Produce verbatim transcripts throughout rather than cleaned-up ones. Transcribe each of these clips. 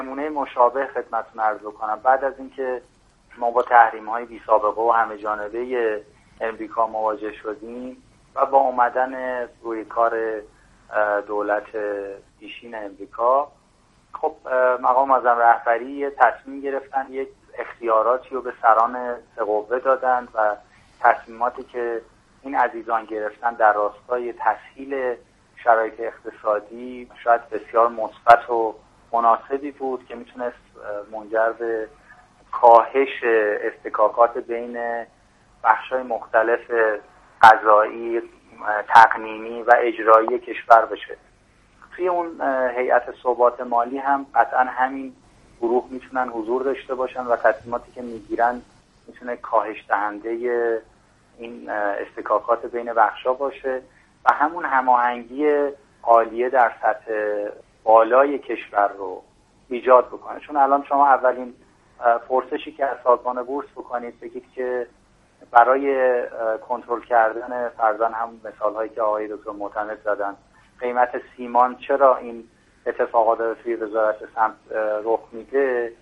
نمونه مشابه خدمتتون عرض بکنم. بعد از اینکه ما با تحریم‌های بی سابقه و همه جانبه امریکا مواجه شدیم و با اومدن روی کار دولت پیشین امریکا، خب مقام معظم رهبری تصمیم گرفتن یک اختیاراتی رو به سران قوه دادند و تصمیماتی که این عزیزان گرفتن در راستای تسهیل شرایط اقتصادی شاید بسیار مثبت و مناسبی بود که میتونست منجر به کاهش استکاکات بین بخش‌های مختلف قضایی، تقنینی و اجرایی کشور بشه. توی اون هیئت ثبات مالی هم قطعا همین گروه میتونن حضور داشته باشن و تصمیماتی که میگیرن میتونه کاهش دهنده این استکاکات بین بخشا باشه و همون هماهنگی عالیه در سطح بالای کشور رو ایجاد بکنه. چون الان شما اولین پرسشی که از سازمان بورس بکنید بگید که برای کنترل کردن فرضاً هم مثال‌هایی که آقای دکتر معتمد زدن قیمت سیمان چرا این اتفاقات توی وزارت سمت رخ میده،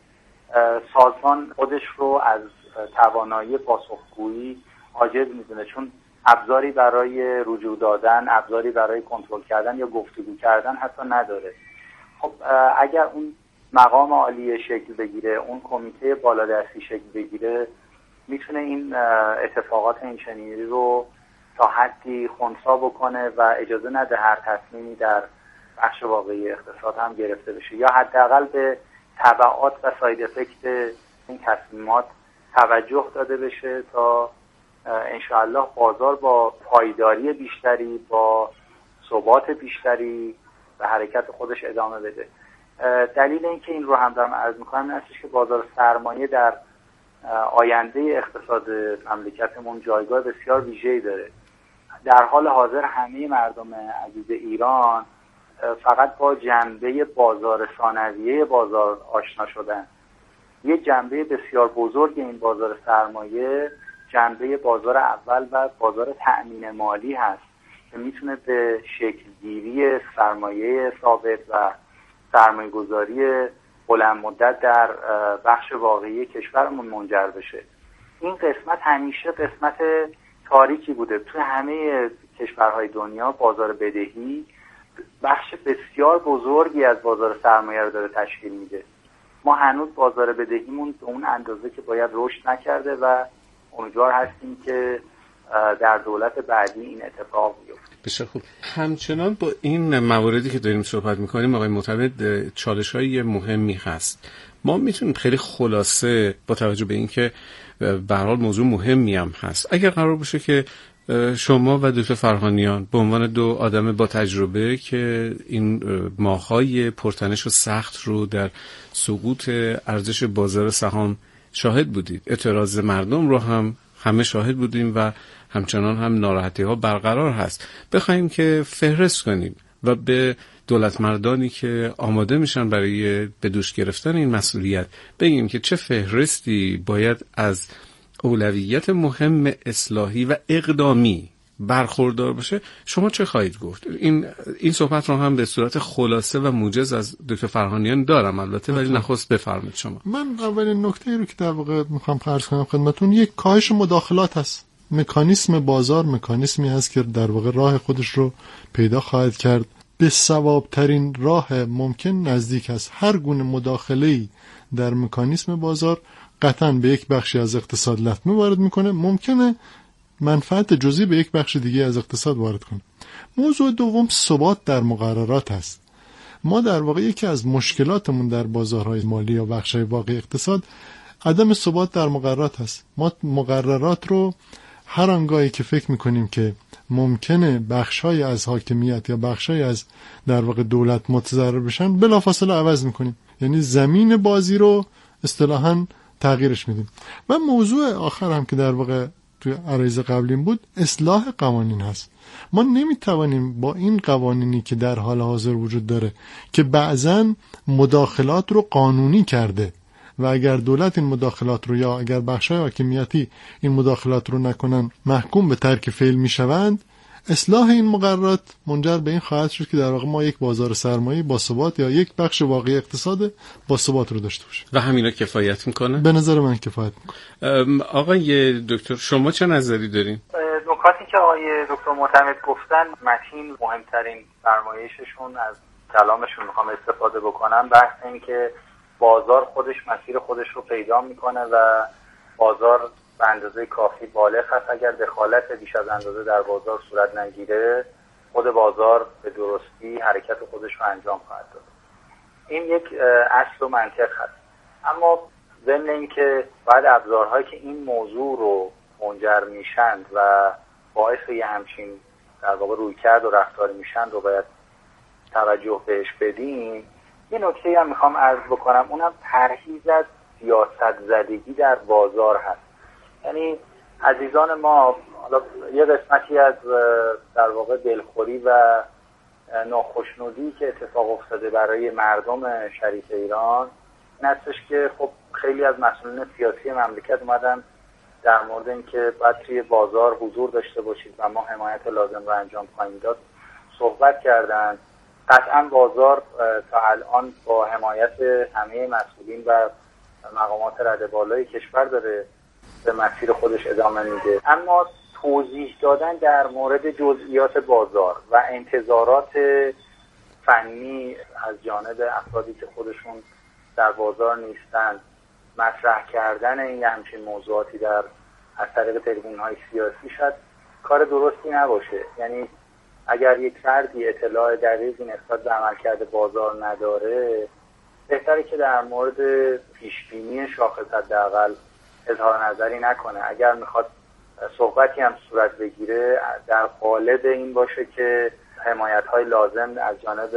سازمان خودش رو از توانایی پاسخگویی عاجز میدونه، چون ابزاری برای رجوع دادن، ابزاری برای کنترل کردن یا گفتگو کردن حتی نداره. خب اگر اون مقام عالیه شکل بگیره، اون کمیته بالادستی شکل بگیره، میتونه این اتفاقات اینچنینی رو تا حدی خنثی بکنه و اجازه نده هر تصمیمی در بخش واقعی اقتصاد هم گرفته بشه یا حداقل به تبعات و ساید افکت این تصمیمات توجه داده بشه تا انشاءالله بازار با پایداری بیشتری، با ثبات بیشتری به حرکت خودش ادامه بده. دلیل اینکه این رو هم دارم عرض میکنم این هستش که بازار سرمایه در آینده اقتصاد مملکتمون جایگاه بسیار ویژه‌ای داره. در حال حاضر همه مردم عزیز ایران فقط با جنبه بازار ثانویه بازار آشنا شدن. یه جنبه بسیار بزرگ این بازار سرمایه جنبه بازار اول و بازار تأمین مالی هست که میتونه به شکلگیری سرمایه ثابت و سرمایه گذاری بلند مدت در بخش واقعی کشورمون منجر بشه. این قسمت همیشه قسمت تاریکی بوده. تو همه کشورهای دنیا بازار بدهی بخش بسیار بزرگی از بازار سرمایه رو داره تشکیل میده. ما هنوز بازار بدهیمون به اون اندازه که باید رشد نکرده و امیدوار هستیم که در دولت بعدی این اتفاق بیفته. بسیار خوب. همچنان با این مواردی که داریم صحبت میکنیم آقای معتمد چالش‌های مهمی هست. ما میتونیم خیلی خلاصه با توجه به اینکه به هر حال موضوع مهمی هم هست، اگر قرار باشه که شما و دکتر فرهانیان به عنوان دو آدم با تجربه که این ماه‌های پرتنش و سخت رو در سقوط ارزش بازار سهام شاهد بودید، اعتراض مردم رو هم همه شاهد بودیم و همچنان هم ناراحتی ها برقرار هست، بخوایم که فهرست کنیم و به دولت مردانی که آماده میشن برای به دوش گرفتن این مسئولیت بگیم که چه فهرستی باید از اولویت مهم اصلاحی و اقدامی برخوردار باشه، شما چه خواهید گفت؟ این این صحبت رو هم به صورت خلاصه و موجز از دکتر فرهانیان دارم البته، ولی نخست بفرمایید شما. من اولین نکته رو که در واقع میخوام عرض کنم خدمتتون یک کاهش مداخلات هست. مکانیسم بازار مکانیسمی هست که در واقع راه خودش رو پیدا خواهد کرد. به صوابترین راه ممکن نزدیک است. هر گونه مداخله‌ای در مکانیسم بازار قطعاً به یک بخشی از اقتصاد لطمه وارد میکنه، ممکنه منفعت جزئی به یک بخش دیگه از اقتصاد وارد کنه. موضوع دوم ثبات در مقررات هست. ما در واقع یکی از مشکلاتمون در بازارهای مالی یا بخش‌های واقعی اقتصاد عدم ثبات در مقررات هست. ما مقررات رو هر آنگاهی که فکر میکنیم که ممکنه بخش‌های از حاکمیت یا بخش‌های از در واقع دولت متضرر بشن بلافاصله عوض میکنیم، یعنی زمین بازی رو اصطلاحاً تغییرش میدیم. و موضوع آخر هم که در واقع توی عرایض قبلیم بود اصلاح قوانین هست. ما نمیتوانیم با این قوانینی که در حال حاضر وجود داره که بعضن مداخلات رو قانونی کرده و اگر دولت این مداخلات رو یا اگر بخشای حاکمیتی این مداخلات رو نکنن محکوم به ترک فعل میشوند، اصلاح این مقررات منجر به این خواهد شد که در واقع ما یک بازار سرمایه با ثبات یا یک بخش واقعی اقتصاد با ثبات رو داشته باشیم. و همینا کفایت میکنه؟ به نظر من کفایت میکنه. آقای دکتر شما چه نظری دارین؟ نکاتی که آقای دکتر معتمد گفتن، متین مهمترین فرمایششون از کلامشون میخوام استفاده بکنم، بحث این که بازار خودش مسیر خودش رو پیدا میکنه و بازار به اندازه کافی بالغ هست. اگر دخالت بیش از اندازه در بازار صورت نگیره، خود بازار به درستی حرکت خودش رو انجام خواهد داد. این یک اصل و منطق هست. اما ضمن این که بعد ابزارهایی که این موضوع رو منجر میشند و باعث یه همچین در واقع رویکرد و رفتاری میشند رو باید توجه بهش بدیم. یه نکته هم میخوام عرض بکنم، اونم پرهیز از سیاست زدگی در بازار هست. یعنی عزیزان ما، حالا یه قسمتی از در واقع دلخوری و ناخشنودی که اتفاق افتاده برای مردم شریف ایران این هستش که خب خیلی از مسئولین سیاسی مملکت اومدن در مورد اینکه باید توی بازار حضور داشته باشید و ما حمایت لازم رو انجام خواهیم داد صحبت کردن. قطعا بازار تا الان با حمایت همه مسئولین و مقامات رده بالای کشور داره به مسیر خودش ادامه میده، اما توضیح دادن در مورد جزئیات بازار و انتظارات فنی از جانب افرادی که خودشون در بازار نیستن، مطرح کردن این همچین موضوعاتی در از طریق تلویزیون‌های سیاسی شاید کار درستی نباشه. یعنی اگر یک فردی اطلاع دقیقی نسبت به عملکرد بازار نداره، بهتره که در مورد پیشبینی شاخص حداقل اظهار نظری نکنه. اگر میخواد صحبتی هم صورت بگیره، در قالب این باشه که حمایت‌های لازم از جانب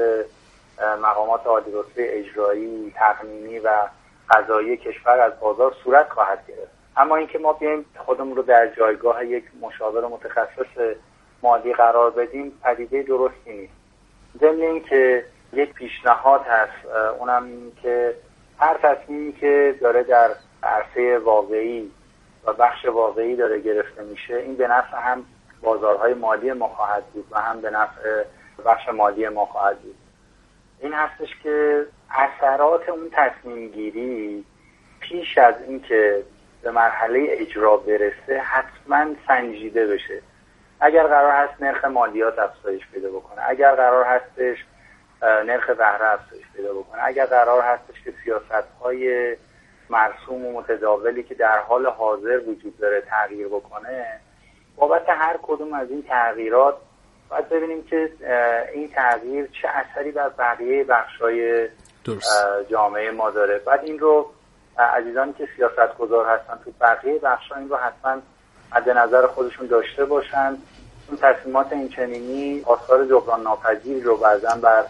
مقامات عالی‌رتبه اجرایی، تقنینی و قضایی کشور از بازار صورت خواهد گرفت. اما اینکه ما بیایم خودمون رو در جایگاه یک مشاور متخصص مالی قرار بدیم، پدیده درستی نیست. ضمن اینکه یک پیشنهاد هست، اونم این که هر تصمیمی که داره در عرصه واقعی و بخش واقعی داره گرفته میشه، این به نفع هم بازارهای مالی ما خواهد بود و هم به نفع بخش مالی ما خواهد بود. این هستش که اثرات اون تصمیم گیری پیش از اینکه به مرحله اجرا برسه حتما سنجیده بشه. اگر قرار هست نرخ مالیات افزایش پیدا بکنه، اگر قرار هستش نرخ بهره افزایش پیدا بکنه، اگر قرار هستش که سیاست‌های مرسوم و متداولی که در حال حاضر وجود داره تغییر بکنه، بابت هر کدوم از این تغییرات باید ببینیم که این تغییر چه اثری بر بقیه بخش‌های جامعه ما داره. بعد این رو عزیزانی که سیاستگزار هستن تو بقیه بخش‌ها این رو حتما مد نظر خودشون داشته باشن. اون تصمیمات این چنینی آثار جبران ناپذیر رو بعضا بر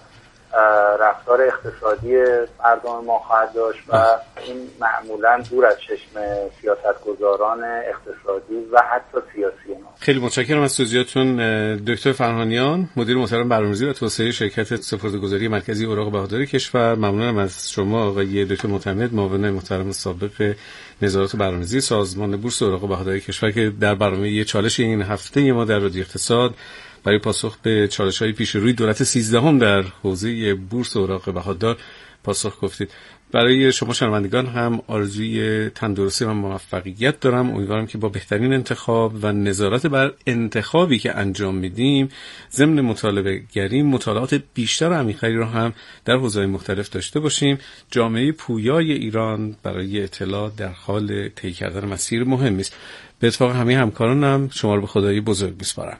رفتار اقتصادی مردم ما خواهد داشت و این معمولا دور از چشم سیاستگزاران اقتصادی و حتی سیاسی ما. خیلی متشکرم از توضیحاتتون دکتر فرهانیان، مدیر محترم برنامه‌ریزی و توسعه شرکت سپرده‌گذاری مرکزی اوراق بهاداری کشور. ممنونم از شما آقای دکتر معتمد، معاون محترم سابق نظارت برنامه‌ریزی سازمان بورس اوراق بهاداری کشور که در برنامه چالش این هفته ما در رادیو اقتصاد برای پاسخ به چالش‌های پیش روی دولت سیزدهم در حوزه بورس اوراق بهادار پاسخ گفتید. برای شما شنوندگان هم آرزوی تندرستی و موفقیت دارم. امیدوارم که با بهترین انتخاب و نظارت بر انتخابی که انجام میدیم، ضمن مطالبه گری مطالعات بیشتر و عمیق‌تری رو هم در حوزه‌های مختلف داشته باشیم. جامعه پویای ایران برای اطلاع در حال طی کردن مسیر مهمی است. به اتفاق همه همکارانم شما رو به خدای بزرگ می‌سپارم.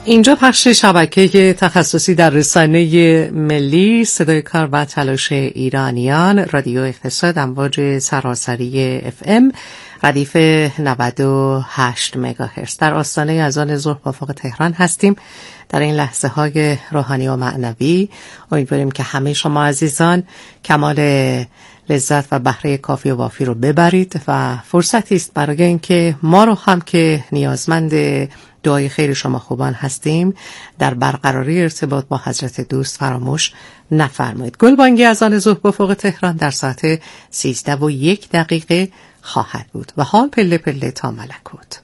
اینجا پخش شبکه تخصصی در رسانه ملی صدای کار و تلاش ایرانیان، رادیو اقتصاد، امواج سراسری اف ام، ردیف نود و هشت مگاهرتز. در آستانه اذان ظهر وافق تهران هستیم. در این لحظه های روحانی و معنوی امیدواریم که همه شما عزیزان کمال لذت و بهره کافی و وافی رو ببرید و فرصتی است برای اینکه ما رو هم که نیازمند دعای خیر شما خوبان هستیم در برقراری ارتباط با حضرت دوست فراموش نفرمایید. گلبانگی اذان ظهر با فوق تهران در ساعت سیزده و یک دقیقه خواهد بود و حال پله پله تا ملکوت.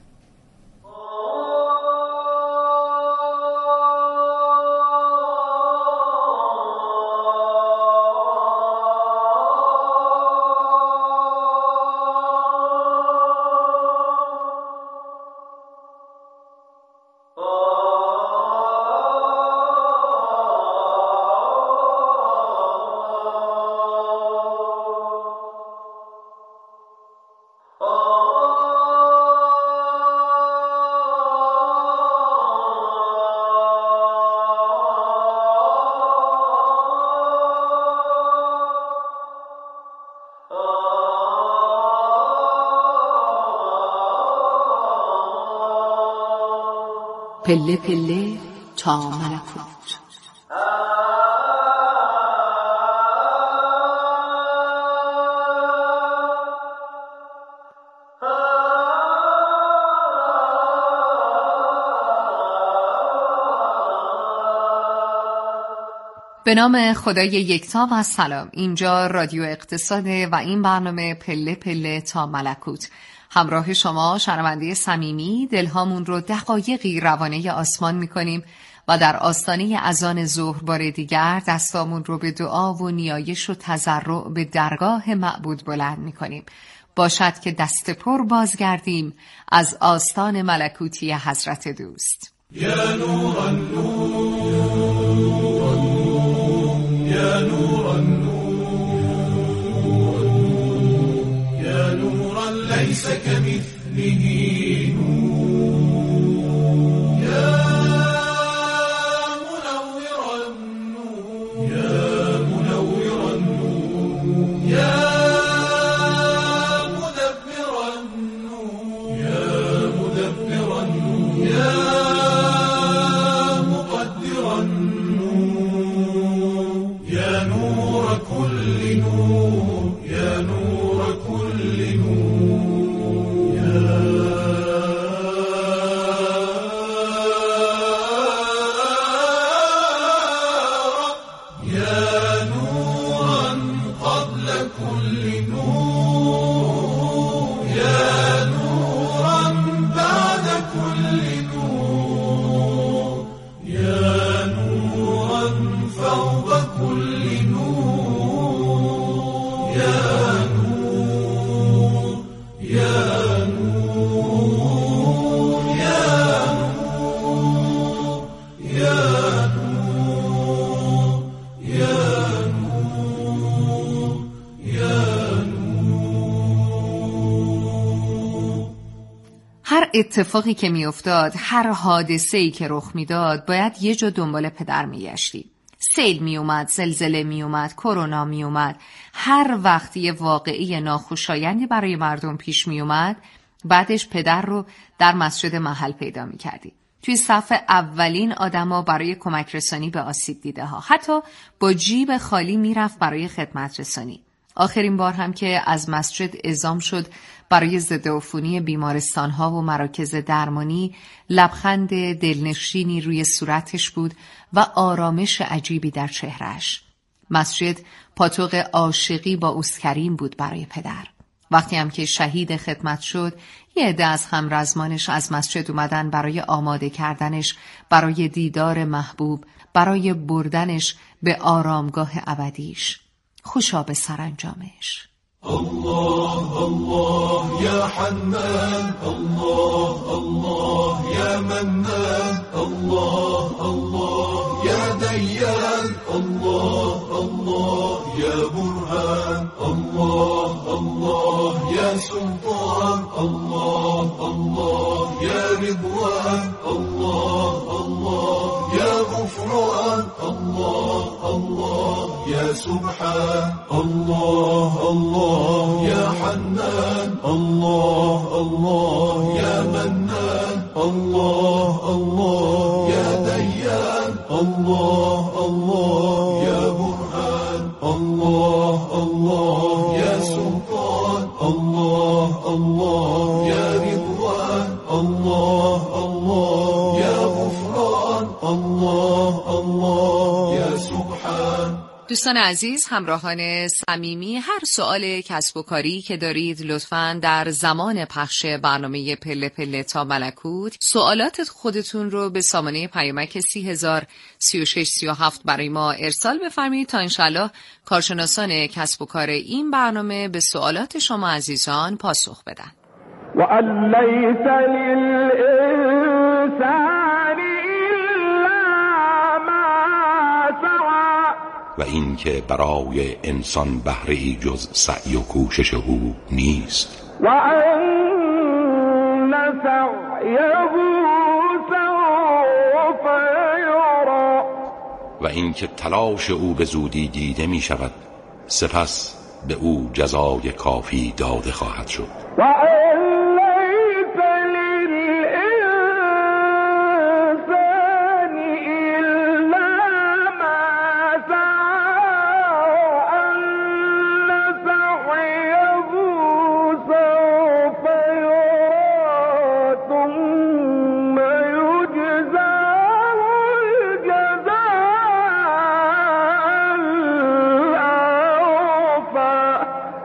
پله پله تا ملکوت. به نام خدای یکتا و سلام. اینجا رادیو اقتصاده و این برنامه پله پله تا ملکوت. همراه شما شنونده صمیمی دلهامون رو دقایقی روانه آسمان میکنیم و در آستانه اذان ظهر بار دیگر دستامون رو به دعا و نیایش و تضرع به درگاه معبود بلند میکنیم. باشد که دست پر بازگردیم از آستان ملکوتی حضرت دوست. یا نور النور، یا نور النور، یا نورا لیس کمثله نور، یا منور النور، یا منور النور، یا مدبر النور، یا مدبر النور، یا مقدر النور، یا نور كل نور، یا نور كل نور، یا نورا قبل كل نور، یا نورا بعد كل نور، یا نورا فوق كل نور، یا نور، یا نور، یا نور، یا نور، یا نور، یا نور. هر اتفاقی که میافتاد، هر حادثه‌ای که رخ میداد، باید یه جا دنبال پدر میگشتی. سیل میومد، زلزله میومد، کرونا میومد. هر وقت یه واقعه ناخوشایندی برای مردم پیش میومد، بعدش پدر رو در مسجد محل پیدا میکردی. توی صف اولین آدما برای کمک رسانی به آسیب دیده ها. حتی با جیب خالی میرفت برای خدمت رسانی. آخرین بار هم که از مسجد اعزام شد برای ضدعفونی بیمارستان‌ها و مراکز درمانی، لبخند دلنشینی روی صورتش بود و آرامش عجیبی در چهرهش. مسجد پاتوق عاشقی با اوستکریم بود برای پدر. وقتی هم که شهید خدمت شد، یه عده از همرزمانش از مسجد اومدن برای آماده کردنش برای دیدار محبوب، برای بردنش به آرامگاه ابدیش. خوشا به سرانجامش. الله الله یا حنان، الله الله یا منان، الله الله یا دیان، الله الله یا برهان، الله الله یا سلطان، الله الله یا رضوان. رحمن الله الله يا غفران الله الله يا سبحان الله الله يا حنان الله الله يا منان الله الله يا ديان الله الله يا برهان الله الله يا سلطان الله الله يا رضوان الله الله يا غفران الله الله يا سبحان. دوستان عزیز، همراهان صمیمی، هر سوال کسب و کاری که دارید لطفاً در زمان پخش برنامه پله پله تا ملکوت سوالات خودتون رو به سامانه پیامک سی هزار سی و شش سی و هفت برای ما ارسال بفرمایید تا انشالله کارشناسان کسب و کار این برنامه به سوالات شما عزیزان پاسخ بدن. و لیس للانسان و این که برای انسان بهره ای جز سعی و کوشش او نیست و ان سعیه سوف یری و این که تلاش او به زودی دیده می شود سپس به او جزای کافی داده خواهد شد. و ان لیس للانسان الا ما سعی سوف یری ثم یجزاه الجزاء الاوفی.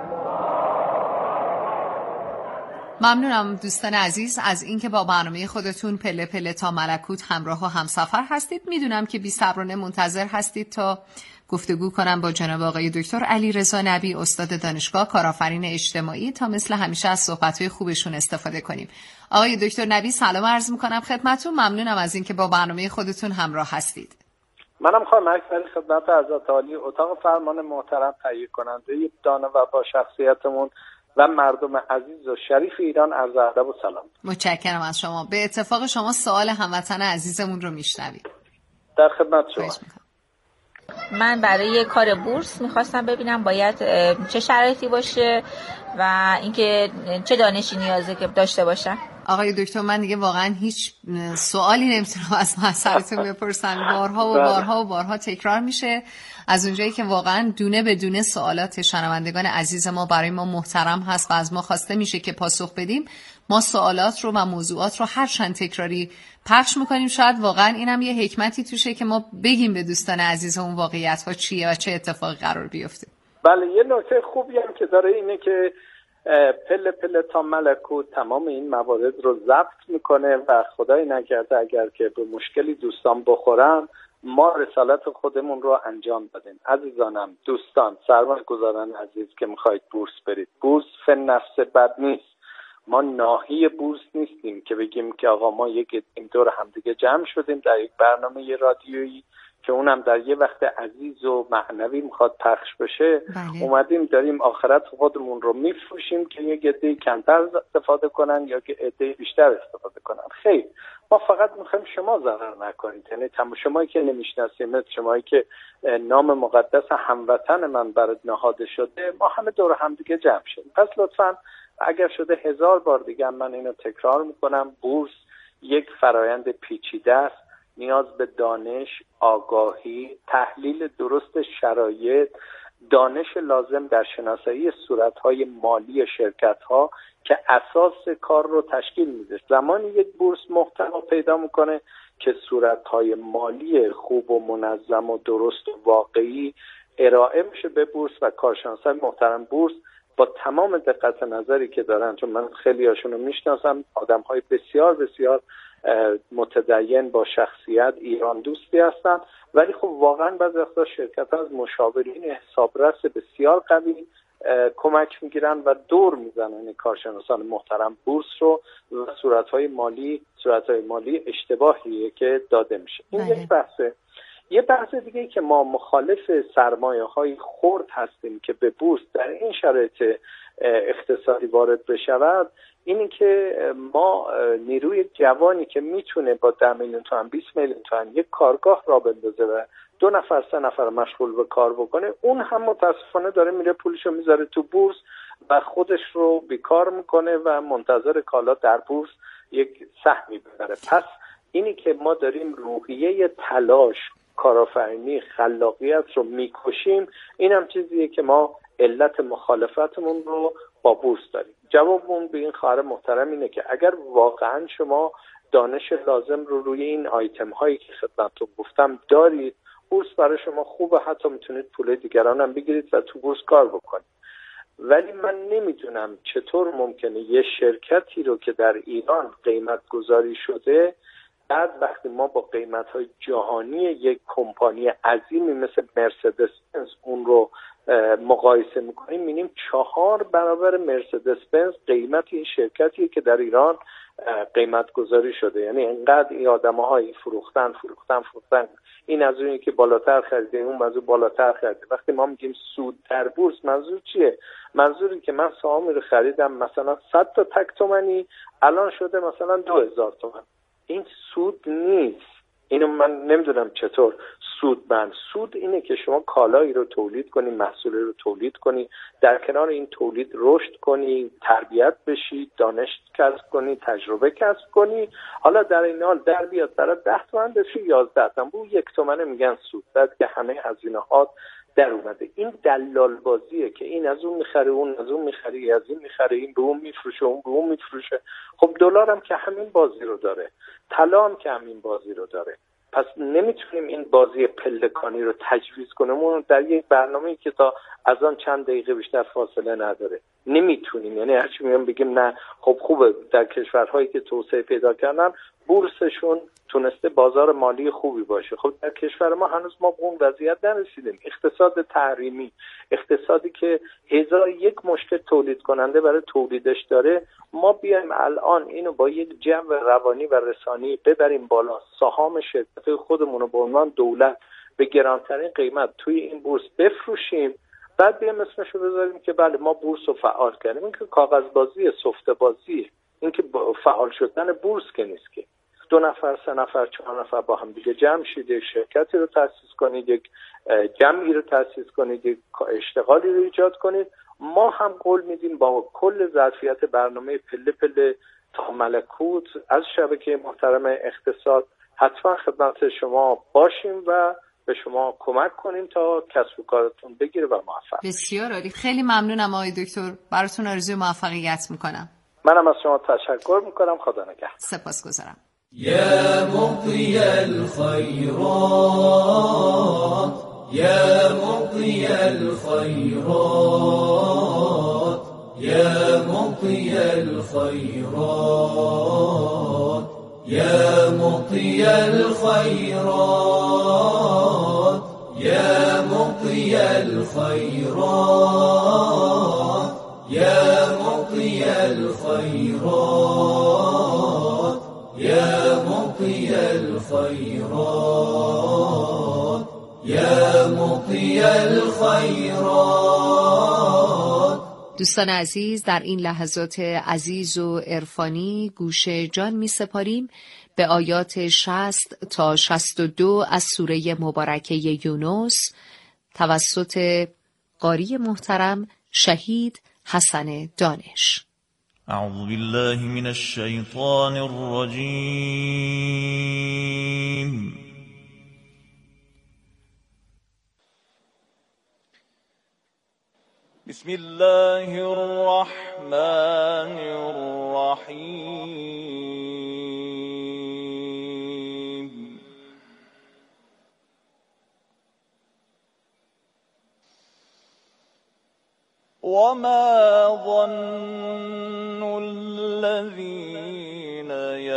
ممنونم دوستان عزیز از اینکه با برنامه خودتون پله پله تا ملکوت همراه و همسفر هستید. میدونم که بی‌صبرانه منتظر هستید تا گفتگو کنم با جناب آقای دکتر علیرضا نبی، استاد دانشگاه، کارآفرین اجتماعی، تا مثل همیشه از صحبت‌های خوبشون استفاده کنیم. آقای دکتر نبی سلام عرض می‌کنم خدمتتون. ممنونم از اینکه با برنامه خودتون همراه هستید. منم خواهم اکثر خدمت حضرت عالی اتاق فرمان محترم تهیه کننده دانه و با شخصیتمون و مردم عزیز و شریف ایران عرض ادب و سلام. متشکرم از شما. به اتفاق شما سوال هموطن عزیزمون رو میشنویم. در خدمت شما. من برای کار بورس میخواستم ببینم باید چه شرایطی باشه و اینکه چه دانشی نیازه که داشته باشم. آقای دکتر من دیگه واقعا هیچ سوالی نمیتونم از محصلتون بپرسم. بارها و بارها و بارها تکرار میشه. از اونجایی که واقعا دونه به دونه سوالات شنوندگان عزیز ما برای ما محترم هست و از ما خواسته میشه که پاسخ بدیم، ما سوالات رو و موضوعات رو هر چند تکراری پخش میکنیم. شاید واقعا اینم یه حکمتی توشه که ما بگیم به دوستان عزیزمون واقعیت ها چیه و چه اتفاقی قرار بیفته. بله، یه نکته خوبی هم که داره اینه که پله پله تا ملکوت تمام این موارد رو ضبط میکنه و خدای نکرده اگر که به مشکلی دوستان بخورن ما رسالت خودمون رو انجام دادیم. عزیزانم، دوستان، سرمایه‌گذاران عزیز که میخواید بورس برید، بورس فن نفس بد نیست. ما ناحیه بورس نیستیم که بگیم که آقا ما یک دور همدیگه جمع شدیم در یک برنامه رادیویی که اونم در یه وقت عزیز و معنوی میخواد پخش بشه. بله. اومدیم داریم آخرت خودمون رو میفروشیم که یه عده کمتر استفاده کنن یا که عده بیشتر استفاده کنن. خیر، ما فقط میخوایم شما ضرر نکنید. یعنی تمام شمایی که نمیشناسیم، شمایی که نام مقدس هموطن من برات نهاده شده، ما همه دور هم دیگه جمع شدیم. پس لطفاً اگر شده هزار بار دیگه من اینو تکرار میکنم، بورس یک فرایند پیچیده است. نیاز به دانش، آگاهی، تحلیل درست شرایط، دانش لازم در شناسایی صورتهای مالی شرکت‌ها که اساس کار رو تشکیل میده. زمانی یک بورس محتوا پیدا میکنه که صورتهای مالی خوب و منظم و درست و واقعی ارائه میشه به بورس و کارشناسان محترم بورس با تمام دقت نظری که دارن، چون من خیلی هاشون رو میشناسم، آدم‌های بسیار بسیار متدین با شخصیت، ایران دوستی هستن، ولی خب واقعا بعضی وقتا شرکت‌ها از مشاورین حسابرس بسیار قوی کمک میگیرن و دور میزنن این کارشناسان محترم بورس رو و صورت‌های مالی صورت‌های مالی اشتباهیه که داده میشه. این یک بحثه. یه بحث دیگه که ما مخالف سرمایه‌های خرد هستیم که به بورس در این شرایط اقتصادی وارد بشود، اینی که ما نیروی جوانی که میتونه با ده میلیون تومان بیست میلیون تومان یک کارگاه را بندازه و دو نفر سه نفر مشغول به کار بکنه، اون هم متاسفانه داره میره پولشو میذاره تو بورس و خودش رو بیکار میکنه و منتظر کالا در بورس یک سهمی ببره. پس اینی که ما داریم روحیه تلاش، کارآفرینی، خلاقیت رو میکشیم، این هم چیزیه که ما علت مخالفتمون رو با بورس داریم. جوابمون به این خواهر محترم اینه که اگر واقعا شما دانش لازم رو روی این آیتم هایی که خدمتتون گفتم دارید، بورس برای شما خوبه، حتی میتونید پول دیگران هم بگیرید و تو بورس کار بکنید. ولی من نمیدونم چطور ممکنه یه شرکتی رو که در ایران قیمت گذاری شده، بعد وقتی ما با قیمت‌های جهانی یک کمپانی عظیمی مثل مرسدس بنز اون رو مقایسه میکنیم، می‌بینیم چهار برابر مرسدس بنز قیمت این شرکتیه که در ایران قیمت گذاری شده. یعنی انقدر این آدم‌های فروختن فروختن فروختن این از اونی که بالاتر خریده، اون از اون بالاتر خریده. وقتی ما میگیم سود در بورس، منظور چیه؟ منظوری که من سهامی رو خریدم مثلا صد تا تک تومانی، الان شده مثلا دو هزار تومان. این سود نیست. اینو من نمیدونم چطور سود من سود اینه که شما کالایی رو تولید کنی، محصولی رو تولید کنی، در کنار این تولید رشد کنی، تربیت بشی، دانش کسب کنی، تجربه کسب کنی. حالا در این حال در بیاد برای ده تومن بشه یازده تومن، بو یک تومنه میگن سود، بعد که همه هزینه ها در اومده. این دلال بازیه که این از اون میخره، اون از اون میخره، از این میخره، این به اون میفروشه، اون به اون میفروشه. خب دلار هم که همین بازی رو داره، طلا هم که همین بازی رو داره. پس نمیتونیم این بازی پلکانی رو تجویز کنیم اون در یک برنامه‌ای که تا از آن چند دقیقه بیشتر فاصله نداره. نمیتونیم، یعنی هرچی میگم بگیم نه خب خوبه در کشورهایی که توسعه پیدا کردن بورسشون تونسته بازار مالی خوبی باشه. خب در کشور ما هنوز ما به اون وضعیت نرسیدیم. اقتصاد تحریمی، اقتصادی که هزار یک مشکل تولید کننده برای تولیدش داره، ما بیایم الان اینو با یک جو روانی و رسانی ببریم بالا، سهام شرکت خودمون رو به عنوان دولت به گرانترین قیمت توی این بورس بفروشیم، بعد بیایم اسمشو بذاریم که بله ما بورس رو فعال کردیم. این که کاغذ بازی، سفته بازی، این که فعال شدن بورس که نیست که دو نفر سه نفر چهار نفر با هم دیگه جمع شید، یک شرکتی رو تأسیس کنید، یک جمعی رو تأسیس کنید، یک اشتغالی رو ایجاد کنید. ما هم قول میدیم با کل ظرفیت برنامه پله پله تا ملکوت از شبکه محترم اقتصاد حتما خدمت شما باشیم و به شما کمک کنیم تا کسب و کارتون بگیره و موفق. بسیار عالی، خیلی ممنونم آقای دکتر، براتون آرزوی موفقیت میکنم. منم از شما تشکر میکنم. خدا نگهدار. سپاسگزارم. يا مطي الخيرات يا مطي الخيرات يا مطي الخيرات يا مطي الخيرات يا مطي الخيرات يا مطي الخيرات يا مطي الخيرات يا مطي الخيرات. دوستان عزیز، در این لحظات عزیز و عرفانی گوش جان می سپاریم به آیات شصت تا شصت و دو از سوره مبارکه یونس توسط قاری محترم شهید حسن دانش. اعوذ بالله من الشیطان الرجیم. بسم الله الرحمن الرحیم. وما ظن الذين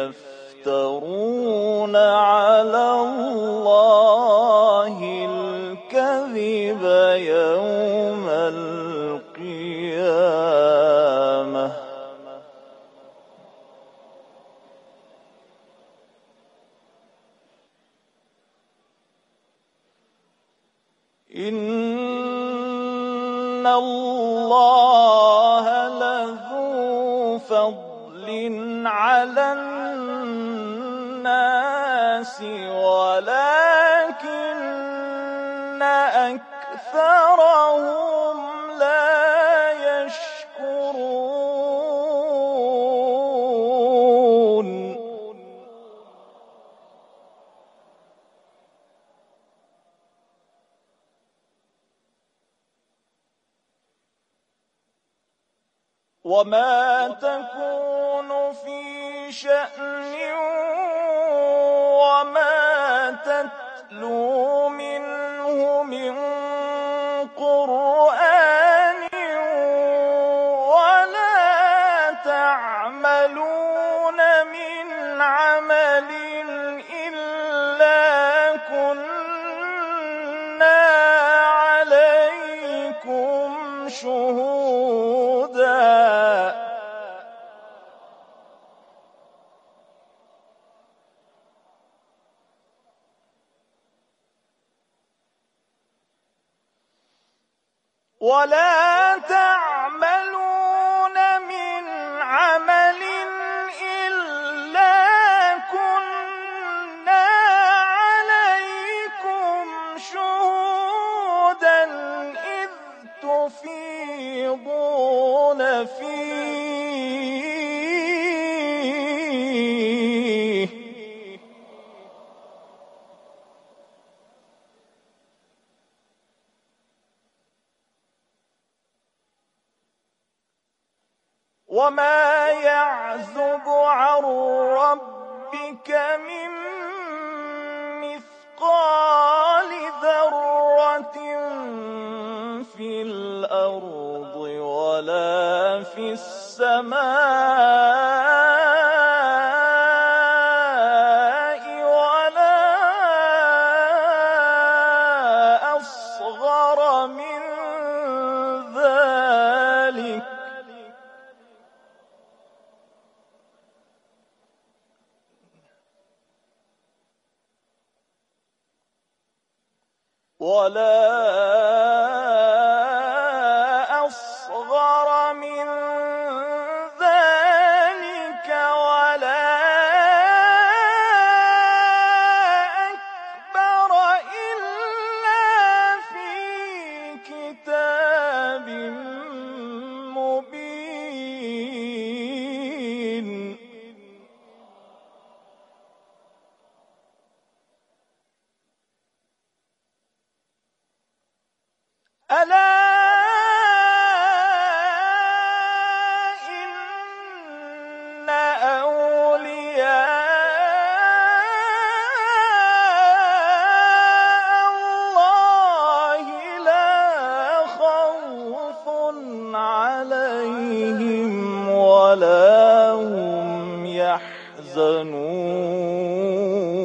يفترون على الله الكذب يوم القيامة إن الله لذو فضل على الناس ولكن أكثرهم لا يشكرون. وما تكون في شأن وما تتلو منه من قرآن ولا تعملون من عمل إلا كنا عليكم شهودا ولا تعملون من عمل إلا كنا عليكم شهودا إذ تفيضون فيه وما يعزب عن ربك من مثقال ذرة في الأرض ولا في السماء ولا أصغر من ذلك ولا أصغر من ذلك ولا أكبر إلا في كتاب مبين. ألا